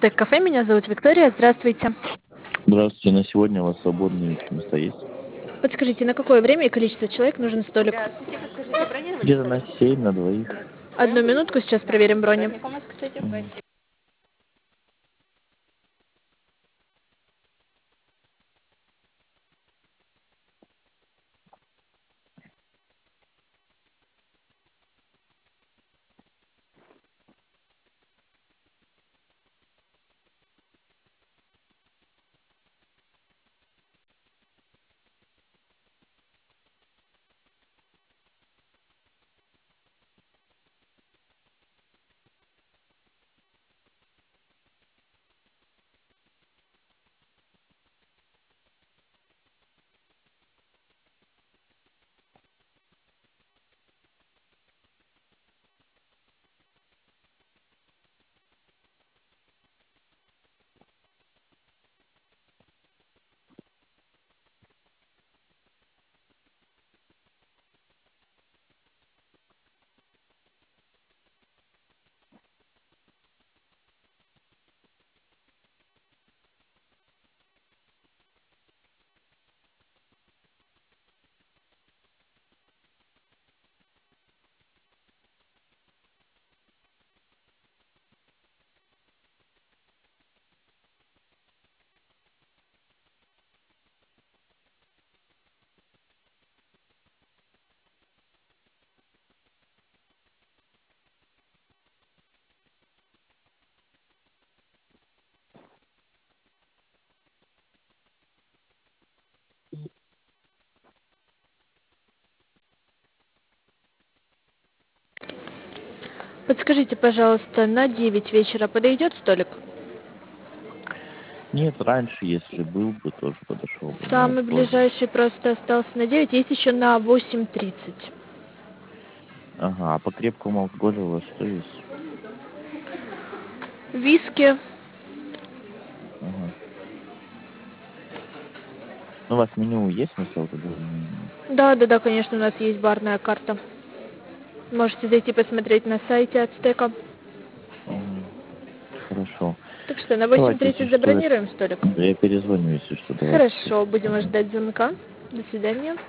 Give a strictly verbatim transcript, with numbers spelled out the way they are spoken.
Ацтек кафе, меня зовут Виктория. Здравствуйте. Здравствуйте, на сегодня у вас свободные места есть? Подскажите, на какое время и количество человек нужен столик? Здравствуйте, подскажите, бронировали Где-то на столик? семь, на двоих. Одну минутку, сейчас проверим брони. Каком кстати? Мгм. Подскажите, пожалуйста, на девять вечера подойдет столик? Нет, раньше, если был бы, тоже подошел бы, но Самый позже. ближайший просто остался на девять, есть еще на восемь тридцать. Ага, а по крепкому алкоголю у вас что есть? Виски. Ага. Ну, у вас меню есть на алкогольное? Да, да, да, конечно, у нас есть барная карта. Можете зайти посмотреть на сайте Ацтека. Угу. Хорошо. Так что, на восемь Давайте, если тридцать что, я, забронируем столик? да, я перезвоню, если что, давайте. Хорошо, будем Ага. ждать звонка. До свидания.